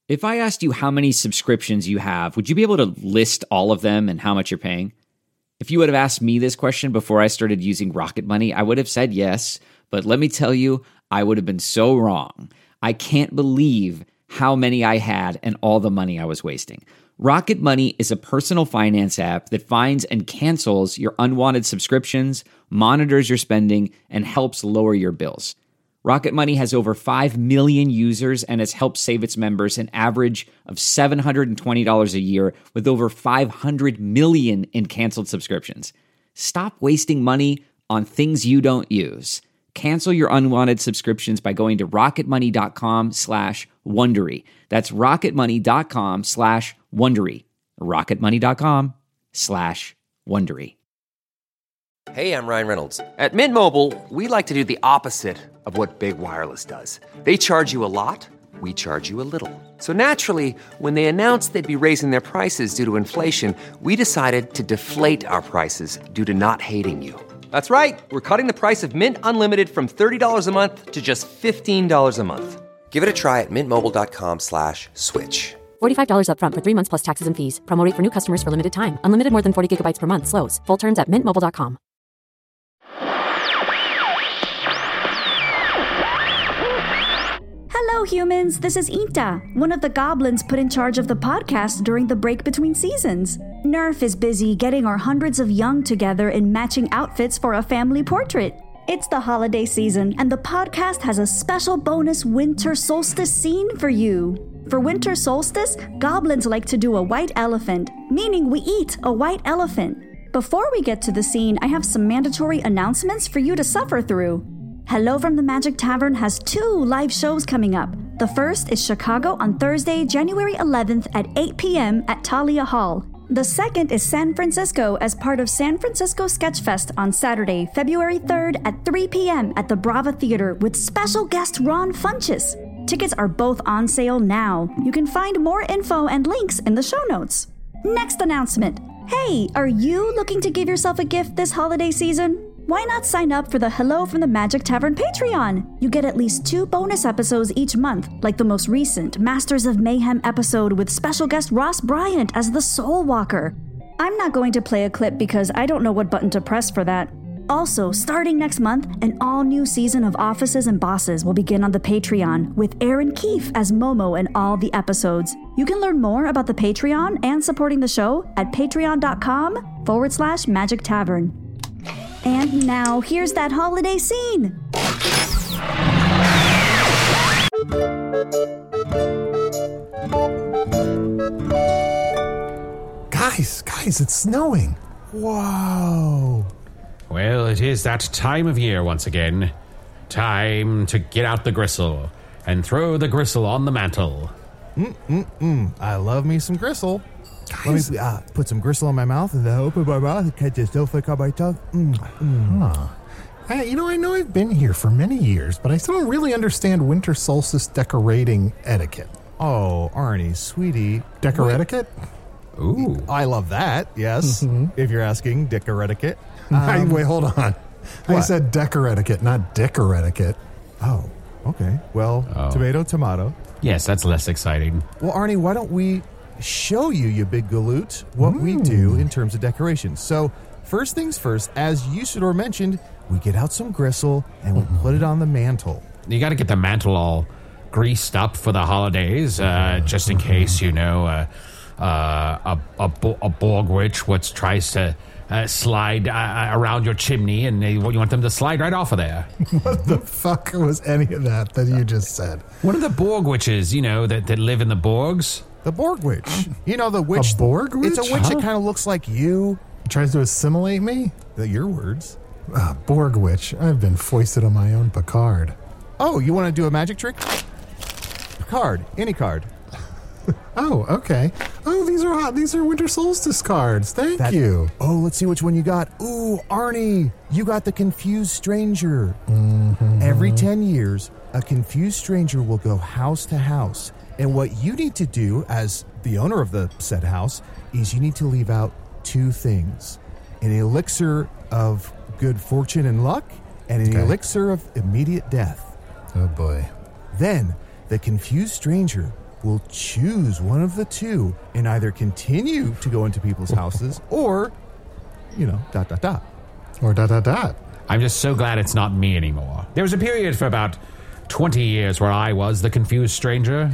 If I asked you how many subscriptions you have, would you be able to list all of them and how much you're paying? If you would have asked me this question before I started using Rocket Money, I would have said yes, but let me tell you, I would have been so wrong. I can't believe how many I had and all the money I was wasting. Rocket Money is a personal finance app that finds and cancels your unwanted subscriptions, monitors your spending, and helps lower your bills. Rocket Money has over 5 million users and has helped save its members an average of $720 a year with over 500 million in canceled subscriptions. Stop wasting money on things you don't use. Cancel your unwanted subscriptions by going to rocketmoney.com/Wondery. That's rocketmoney.com/Wondery. rocketmoney.com/Wondery. Hey, I'm Ryan Reynolds. At Mint Mobile, we like to do the opposite of what Big Wireless does. They charge you a lot, we charge you a little. So naturally, when they announced they'd be raising their prices due to inflation, we decided to deflate our prices due to not hating you. That's right. We're cutting the price of Mint Unlimited from $30 a month to just $15 a month. Give it a try at mintmobile.com/switch. $45 up front for 3 months plus taxes and fees. Promo rate for new customers for limited time. Unlimited more than 40 gigabytes per month slows. Full terms at mintmobile.com. Hello, humans. This is Inta, one of the goblins put in charge of the podcast during the break between seasons. Nerf is busy getting our hundreds of young together in matching outfits for a family portrait. It's the holiday season, and the podcast has a special bonus winter solstice scene for you. For winter solstice, goblins like to do a white elephant, meaning we eat a white elephant. Before we get to the scene, I have some mandatory announcements for you to suffer through. Hello from the Magic Tavern has 2 live shows coming up. The first is Chicago on Thursday, January 11th at 8 p.m. at Talia Hall. The second is San Francisco as part of San Francisco Sketchfest on Saturday, February 3rd at 3 p.m. at the Brava Theater with special guest Ron Funches. Tickets are both on sale now. You can find more info and links in the show notes. Next announcement. Hey, are you looking to give yourself a gift this holiday season? Why not sign up for the Hello from the Magic Tavern Patreon? You get at least 2 bonus episodes each month, like the most recent Masters of Mayhem episode with special guest Ross Bryant as the Soul Walker. I'm not going to play a clip because I don't know what button to press for that. Also, starting next month, an all-new season of Offices and Bosses will begin on the Patreon, with Aaron Keefe as Momo in all the episodes. You can learn more about the Patreon and supporting the show at patreon.com/Magic Tavern. And now, here's that holiday scene. Guys, it's snowing. Whoa. Well, it is that time of year once again. Time to get out the gristle and throw the gristle on the mantle. I love me some gristle. Guys. Let me put some gristle in my mouth and then open my mouth and catch this snowflake on my tongue. Huh. I know I've been here for many years, but I still don't really understand winter solstice decorating etiquette. Oh, Arnie, sweetie. Decor-etiquette? Ooh. I love that, yes. If you're asking, decor-etiquette. Wait, hold on. What? I said decor-etiquette, not dicker-etiquette. Oh, okay. Well, tomato, tomato. Yes, that's less exciting. Well, Arnie, why don't we show you, you big galoot, what we do in terms of decorations. So, first things first, as Usador mentioned, we get out some gristle and we put it on the mantle. You got to get the mantle all greased up for the holidays, just in case, a Borg witch which tries to slide around your chimney, and you want them to slide right off of there. What the fuck was any of that you just said? One of the Borg witches, that live in the Borgs. The Borg witch. You know, the witch. A Borg witch? It's a witch that kind of looks like you. Tries to assimilate me? Your words. Borg witch. I've been foisted on my own Picard. Oh, you want to do a magic trick? Card. Any card. Oh, okay. Oh, these are hot. These are winter solstice cards. Thank you. Oh, let's see which one you got. Ooh, Arnie, you got the Confused Stranger. Every 10 years, a confused stranger will go house to house. And what you need to do as the owner of the said house is you need to leave out 2 things. An elixir of good fortune and luck and an elixir of immediate death. Oh, boy. Then, the confused stranger will choose one of the two and either continue to go into people's houses or, dot, dot, dot. Or dot, dot, dot. I'm just so glad it's not me anymore. There was a period for about 20 years where I was the confused stranger.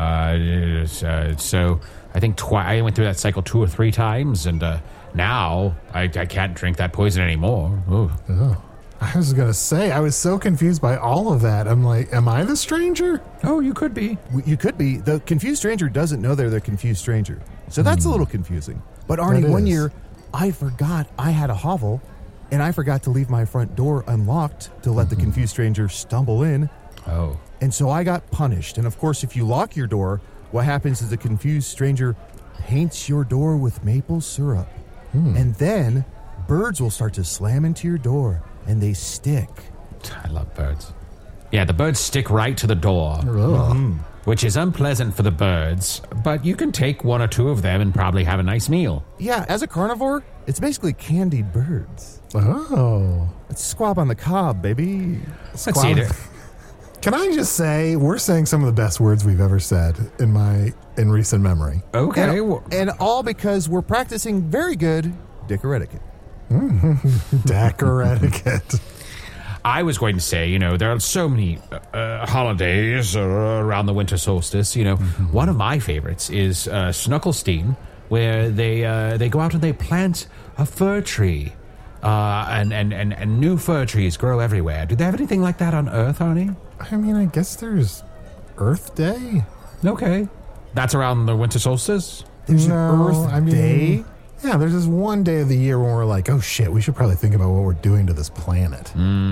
So I think I went through that cycle 2 or 3 times, and now I can't drink that poison anymore. Ooh. Oh. I was going to say, I was so confused by all of that. I'm like, am I the stranger? Oh, you could be. You could be. The confused stranger doesn't know they're the confused stranger. So that's a little confusing. But Arnie, one year, I forgot I had a hovel, and I forgot to leave my front door unlocked to let the confused stranger stumble in. Oh. And so I got punished. And of course, if you lock your door, what happens is the confused stranger paints your door with maple syrup. And then birds will start to slam into your door. And they stick. I love birds. Yeah, the birds stick right to the door, which is unpleasant for the birds, but you can take 1 or 2 of them and probably have a nice meal. Yeah, as a carnivore, it's basically candied birds. Oh. It's squab on the cob, baby. Let's see there. Can I just say, we're saying some of the best words we've ever said in recent memory. Okay. And all because we're practicing very good dicker etiquette. Decker etiquette. I was going to say, there are so many holidays around the winter solstice. One of my favorites is Snuckelstein, where they go out and they plant a fir tree, and new fir trees grow everywhere. Do they have anything like that on Earth, Arnie? I mean, I guess there's Earth Day. Okay, that's around the winter solstice. There's an Earth Day. Yeah, there's this one day of the year when we're like, oh shit, we should probably think about what we're doing to this planet.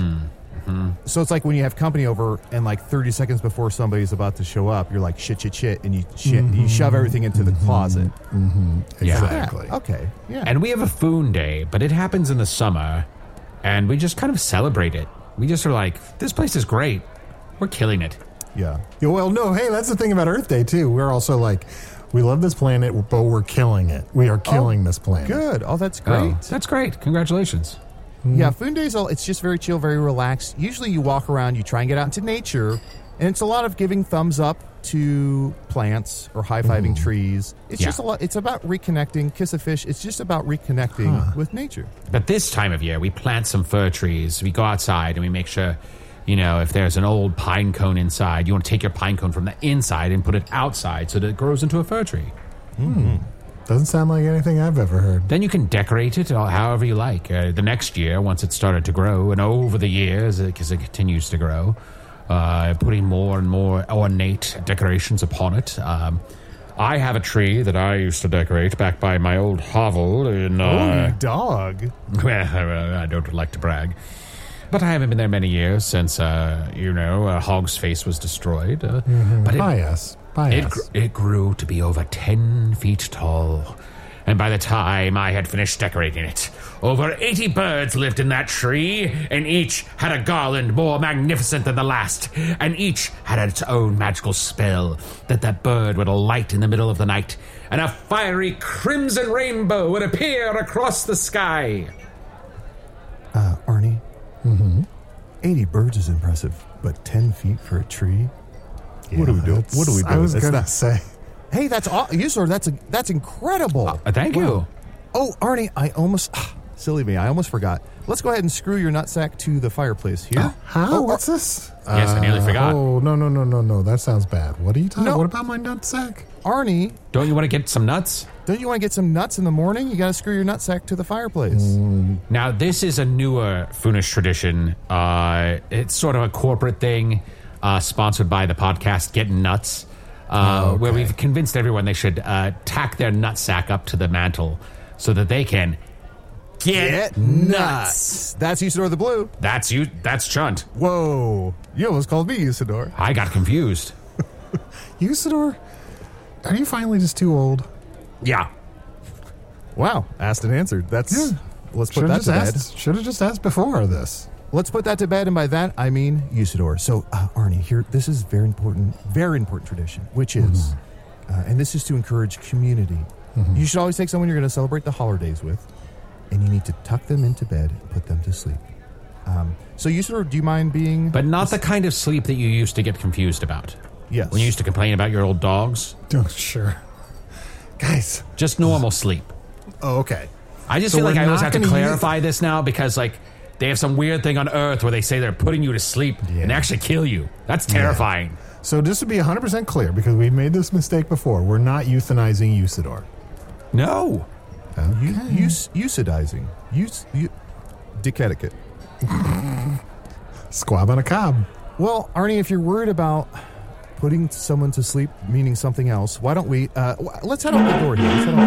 So it's like when you have company over and like 30 seconds before somebody's about to show up, you're like, shit, and you shove everything into the closet. Exactly. Yeah. Okay, yeah. And we have a Foon Day, but it happens in the summer, and we just kind of celebrate it. We just are like, this place is great. We're killing it. Yeah. Well, no, hey, that's the thing about Earth Day, too. We're also like, we love this planet, but we're killing it. We are killing this planet. Good. Oh, that's great. Oh, that's great. Congratulations. Yeah, Foon Days, it's just very chill, very relaxed. Usually you walk around, you try and get out into nature, and it's a lot of giving thumbs up to plants or high-fiving trees. It's just a lot. It's about reconnecting. Kiss a fish. It's just about reconnecting with nature. But this time of year, we plant some fir trees. We go outside and we make sure, if there's an old pine cone inside, you want to take your pine cone from the inside and put it outside so that it grows into a fir tree. Doesn't sound like anything I've ever heard. Then you can decorate it however you like. The next year, once it's started to grow, and over the years, because it continues to grow, putting more and more ornate decorations upon it. I have a tree that I used to decorate back by my old hovel in... dog. Well, I don't like to brag. But I haven't been there many years since, Hog's face was destroyed. But it grew to be over 10 feet tall. And by the time I had finished decorating it, over 80 birds lived in that tree, and each had a garland more magnificent than the last, and each had its own magical spell that bird would light in the middle of the night, and a fiery crimson rainbow would appear across the sky. Arnie? 80 birds is impressive, but 10 feet for a tree? Yeah, what do we do? I was going to say. Hey, that's incredible. Thank you. Oh, Arnie, I almost... silly me, I almost forgot. Let's go ahead and screw your nutsack to the fireplace here. How? What's this? Yes, I nearly forgot. Oh, no. That sounds bad. What are you talking about? What about my nutsack? Arnie... Don't you want to get some nuts? Don't you want to get some nuts in the morning? You got to screw your nutsack to the fireplace. Now, this is a newer Foonish tradition. It's sort of a corporate thing, sponsored by the podcast Getting Nuts, where we've convinced everyone they should tack their nutsack up to the mantle so that they can get nuts. That's Usador the Blue. That's you. That's Chunt. Whoa. You almost called me Usador. I got confused. Usador? Are you finally just too old? Yeah. Wow. Asked and answered. Let's put that to bed. Should have just asked before this. Let's put that to bed, and by that, I mean Usador. So, Arnie, here, this is very important tradition, which is, and this is to encourage community. You should always take someone you're going to celebrate the holidays with, and you need to tuck them into bed and put them to sleep. So, Usador, do you mind being... But not the kind of sleep that you used to get confused about. Yes. When you used to complain about your old dogs? Oh, sure. Guys. Just normal sleep. Oh, okay. I just feel like I always have to clarify this now because, like, they have some weird thing on Earth where they say they're putting you to sleep and actually kill you. That's terrifying. Yeah. So just to be 100% clear, because we've made this mistake before, we're not euthanizing Usador. No. Okay. Eucidizing. Dick etiquette. Squab on a cob. Well, Arnie, if you're worried about putting someone to sleep, meaning something else, why don't we, let's head out the door here.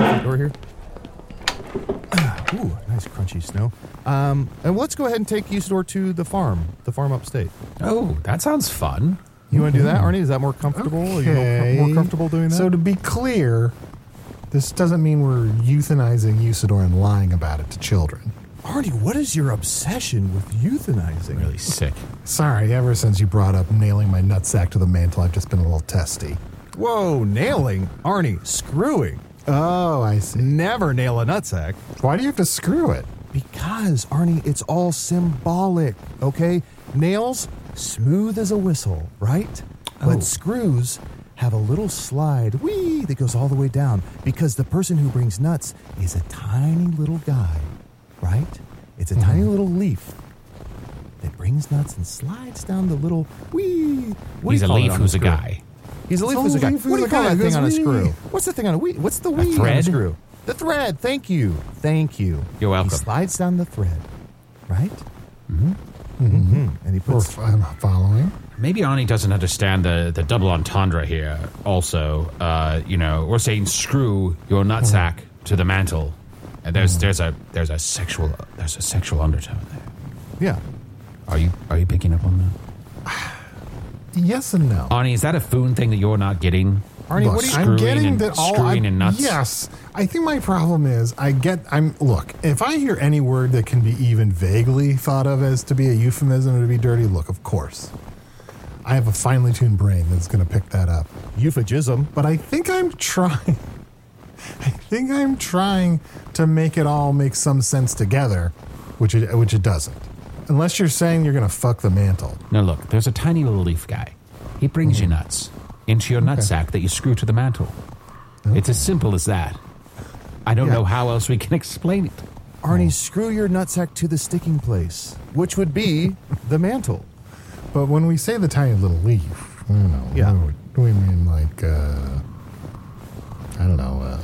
Ooh, nice crunchy snow. And let's go ahead and take Usador to the farm upstate. Oh, that sounds fun. You want to do that, Arnie? Is that more comfortable? Okay. Are you more comfortable doing that? So to be clear, this doesn't mean we're euthanizing Usador and lying about it to children. Arnie, what is your obsession with euthanizing? Really sick. Sorry, ever since you brought up nailing my nutsack to the mantle, I've just been a little testy. Whoa, nailing? Arnie, screwing. Oh, I see. Never nail a nutsack. Why do you have to screw it? Because, Arnie, it's all symbolic, okay? Nails, smooth as a whistle, right? But screws have a little slide, that goes all the way down because the person who brings nuts is a tiny little guy, right? It's a tiny little leaf that brings nuts and slides down the little He's a leaf who's a guy. He's a leaf who's a guy. What do you call that thing on a screw? What's the thing on a wheel? What's the wheel thread? on a screw? The thread. Thank you. You're welcome. He slides down the thread, right? And he puts... I'm following. Maybe Arnie doesn't understand the double entendre here. Also, we're saying screw your nutsack to the mantle, and there's a sexual undertone there. Yeah. Are you picking up on that? Yes and no. Arnie, is that a Foon thing that you're not getting? Arnie, Look, what are you... I'm getting that all... Screwing and nuts? Yes. I think my problem is look, if I hear any word that can be even vaguely thought of as to be a euphemism or to be dirty, look, of course. I have a finely tuned brain that's going to pick that up. Euphemism. But I think I'm trying to make it all make some sense together, which it doesn't. Unless you're saying you're going to fuck the mantle. No, look, there's a tiny little leaf guy. He brings you nuts into your nutsack that you screw to the mantle. It's as simple as that. I don't know how else we can explain it. Arnie, screw your nutsack to the sticking place, which would be the mantle. But when we say the tiny little leaf, I don't know. Yeah. What do we mean, like, I don't know,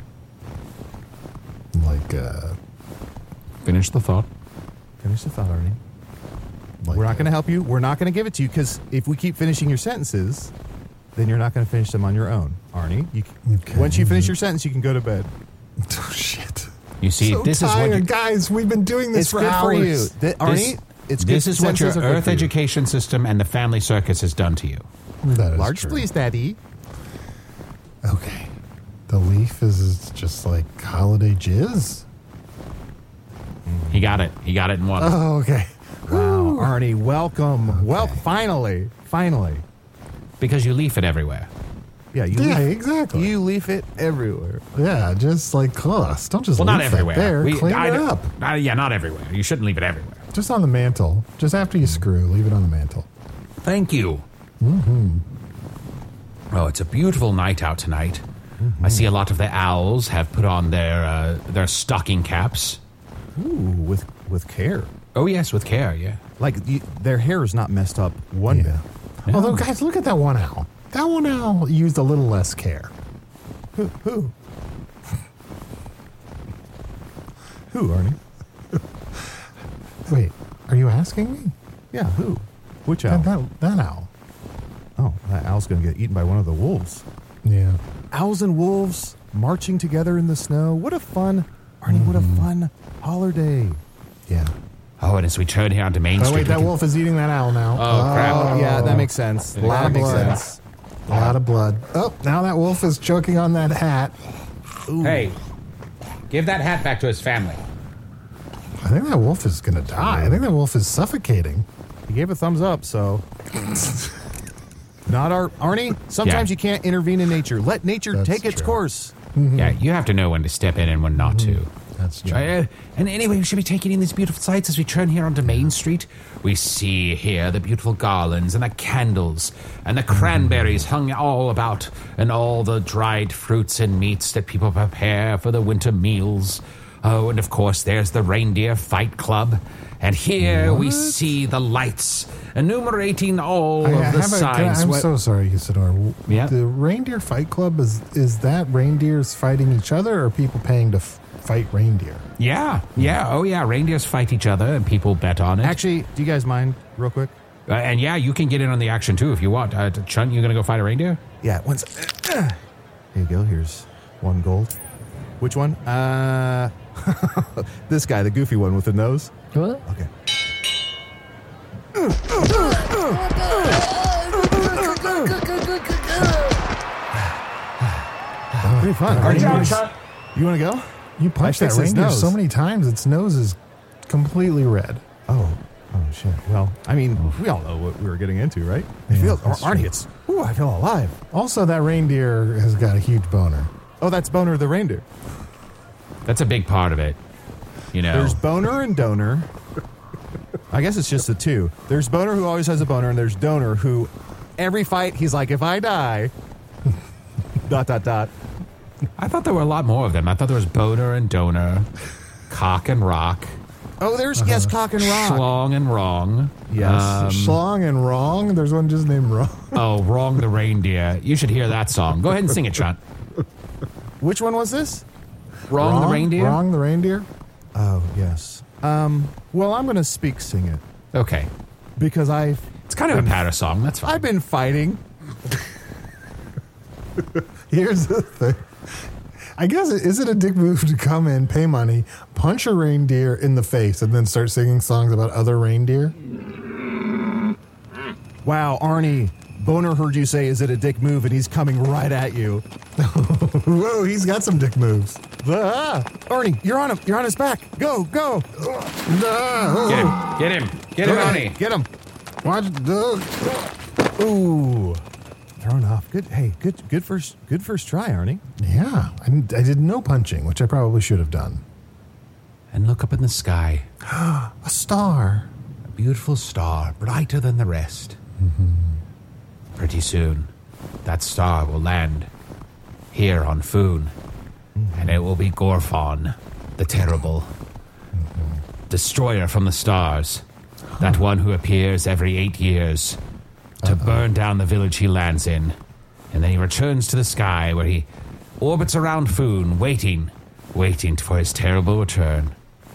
Finish the thought. Finish the thought, Arnie. like We're not going to help you. We're not going to give it to you because if we keep finishing your sentences, then you're not going to finish them on your own, Arnie. Once you finish your sentence, you can go to bed. Oh, shit. You see, So this tired, is what guys. We've been doing this It's for good hours. for you. Arnie, it's good. This is what your sentences are good Earth for you. education system and the family circus has done to you. That is Large, true. please, Daddy. Okay. The leaf is just like holiday jizz. He got it. He got it in one. Oh, okay. Wow, Arnie, welcome. Okay. Well, finally. Because you leaf it everywhere. Yeah, Exactly. You leaf it everywhere. Yeah, just like us. Don't just Well, not leave that everywhere. there. Clean it up. Not everywhere. You shouldn't leave it everywhere. Just on the mantle. Just after you screw, leave it on the mantle. Thank you. Mm-hmm. Oh, it's a beautiful night out tonight. Mm-hmm. I see a lot of the owls have put on their stocking caps. Ooh, with care. Oh, yes, with care, yeah. Like, their hair is not messed up one bit. Yeah. Although, guys, look at that one owl. That one owl used a little less care. Who? Who, Arnie? Wait, are you asking me? Yeah, who? Which owl? That owl. Oh, that owl's going to get eaten by one of the wolves. Yeah. Owls and wolves marching together in the snow. What a fun, Arnie, what a fun holiday. Yeah. Oh, and as we turn here onto Main Oh, Street... wait, that wolf is eating that owl now. Oh, crap. Yeah, that makes sense. A lot of blood. A lot of blood. Oh, now that wolf is choking on that hat. Ooh. Hey, give that hat back to his family. I think that wolf is going to die. I think that wolf is suffocating. He gave a thumbs up, so... Not our... Arnie, sometimes you can't intervene in nature. Let nature That's take its true. course. Yeah, you have to know when to step in and when not to. That's true. And anyway, we should be taking in these beautiful sights as we turn here onto Main Street. We see here the beautiful garlands and the candles and the cranberries hung all about, and all the dried fruits and meats that people prepare for the winter meals. Oh, and of course, there's the Reindeer Fight Club. And here we see the lights enumerating all of the signs. I'm so sorry, Usador. Yeah? The Reindeer Fight Club, is that reindeers fighting each other, or people paying to fight reindeer? Yeah. Oh, yeah. Reindeers fight each other, and people bet on it. Actually, do you guys mind, real quick? And yeah, you can get in on the action, too, if you want. Chunt, you going to go fight a reindeer? Yeah, here you go. Here's 1 gold. Which one? This guy, the goofy one with the nose. What? Okay. Pretty fun. You want to go? You punched that reindeer so many times, its nose is completely red. Oh, shit. Well, I mean, we all know what we were getting into, right? Arnie, I feel alive. Also, that reindeer has got a huge boner. Oh, that's Boner the reindeer. That's a big part of it. You know, there's Boner and Donor. I guess it's just the two. There's Boner, who always has a boner, and there's Donor, who every fight he's like, if I die, ... I thought there were a lot more of them. I thought there was Boner and Donor, Cock and Rock. Oh, there's yes, Cock and Rock, Schlong and Wrong. Yes, Schlong and Wrong. There's one just named Wrong. Oh, Wrong the reindeer. You should hear that song. Go ahead and sing it, Sean. Which one was this? Wrong the reindeer. Wrong the reindeer. Oh yes. Well, I'm going to sing it. Okay. Because it's kind of a patter song. That's fine. I've been fighting. Here's the thing. I guess, is it a dick move to come in, pay money, punch a reindeer in the face, and then start singing songs about other reindeer? Wow, Arnie. Boner heard you say, is it a dick move, and he's coming right at you. Whoa, he's got some dick moves. Arnie, you're on him. You're on his back. Go. Get him, Arnie. Get him. Watch. Ooh. Thrown off. Good. Hey, good first try, Arnie. Yeah, I did no punching, which I probably should have done. And look up in the sky. A star. A beautiful star, brighter than the rest. Mm-hmm. Pretty soon, that star will land here on Foon, and it will be Gorfon, the terrible destroyer from the stars, that one who appears every 8 years to burn down the village he lands in, and then he returns to the sky where he orbits around Foon, waiting for his terrible return.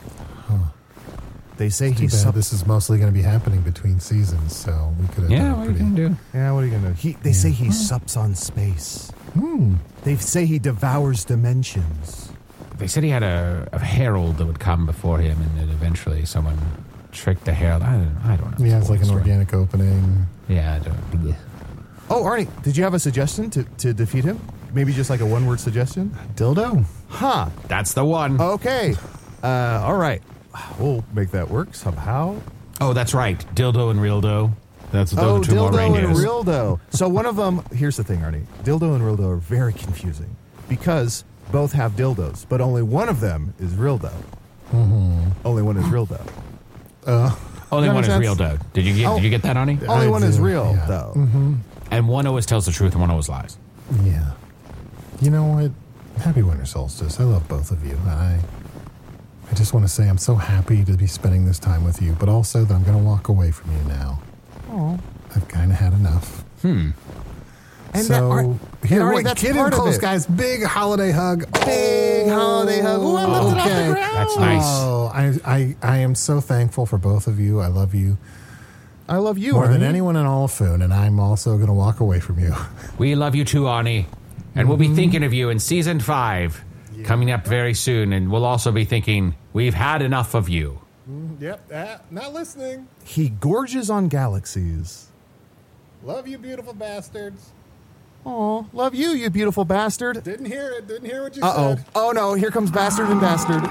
They say this is mostly going to be happening between seasons, so we could have done what are you going to do? Yeah, what are you going to do? They say he sups on space. They say he devours dimensions. They said he had a herald that would come before him, and then eventually someone tricked the herald. I don't know. Yeah, it's like an organic opening. Yeah, I don't. Oh, Arnie, did you have a suggestion to defeat him? Maybe just like a one-word suggestion? Dildo? Huh. That's the one. Okay. All right. We'll make that work somehow. Oh, that's right. Dildo and Reeldo. Those are two more reindeers. Dildo and Reeldo. So one of them, here's the thing, Arnie. Dildo and Reeldo are very confusing because both have dildos, but only one of them is Reeldo. Mm-hmm. Only one is Reeldo. Only one is Reeldo. Did you get that, Arnie? Only one is real, though. Mm-hmm. And one always tells the truth and one always lies. Yeah. You know what? Happy Winter Solstice. I love both of you. I just want to say I'm so happy to be spending this time with you, but also that I'm going to walk away from you now. Oh. I've kind of had enough. And so, that's get in part close, of it. guys. Big holiday hug. Big holiday hug. Ooh, I lifted off the ground. That's nice. Oh, I am so thankful for both of you. I love you. I love you, more than Arnie. anyone in all of Foon, and I'm also going to walk away from you. We love you too, Arnie. And we'll be thinking of you in Season 5, coming up very soon. And we'll also be thinking, we've had enough of you. Yep, not listening. He gorges on galaxies. Love you, beautiful bastards. Oh, love you, you beautiful bastard. Didn't hear it. Didn't hear what you Uh-oh. said. Oh, no. Here comes Bastard and Bastard.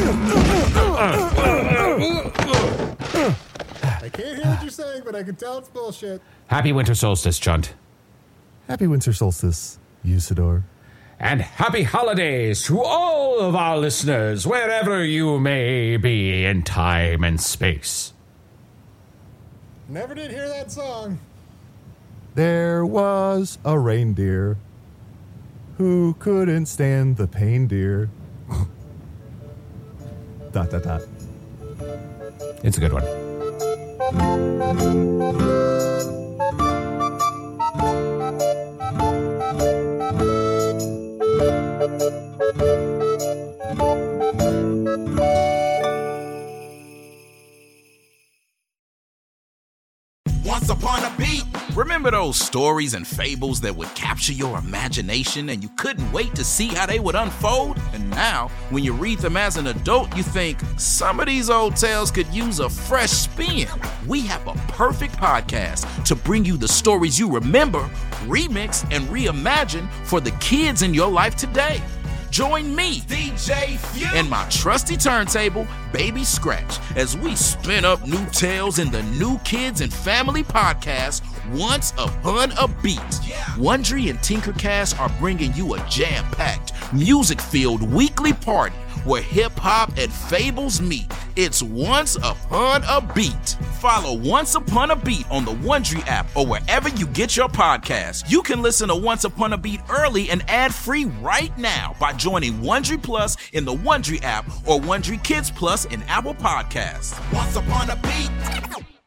I can't hear what you're saying, but I can tell it's bullshit. Happy Winter Solstice, Chunt. Happy Winter Solstice, Usador. And happy holidays to all of our listeners, wherever you may be in time and space. Never did hear that song. There was a reindeer who couldn't stand the pain, dear. ... It's a good one. Once upon a beat. Remember those stories and fables that would capture your imagination and you couldn't wait to see how they would unfold? And now, when you read them as an adult, you think, some of these old tales could use a fresh spin. We have a perfect podcast to bring you the stories you remember, remix, and reimagine for the kids in your life today. Join me, DJ Few, and my trusty turntable, Baby Scratch, as we spin up new tales in the New Kids and Family podcast, Once Upon a Beat. Wondery and Tinkercast are bringing you a jam-packed, music-filled weekly party where hip-hop and fables meet. It's Once Upon a Beat. Follow Once Upon a Beat on the Wondery app or wherever you get your podcasts. You can listen to Once Upon a Beat early and ad-free right now by joining Wondery Plus in the Wondery app or Wondery Kids Plus in Apple Podcasts. Once Upon a Beat.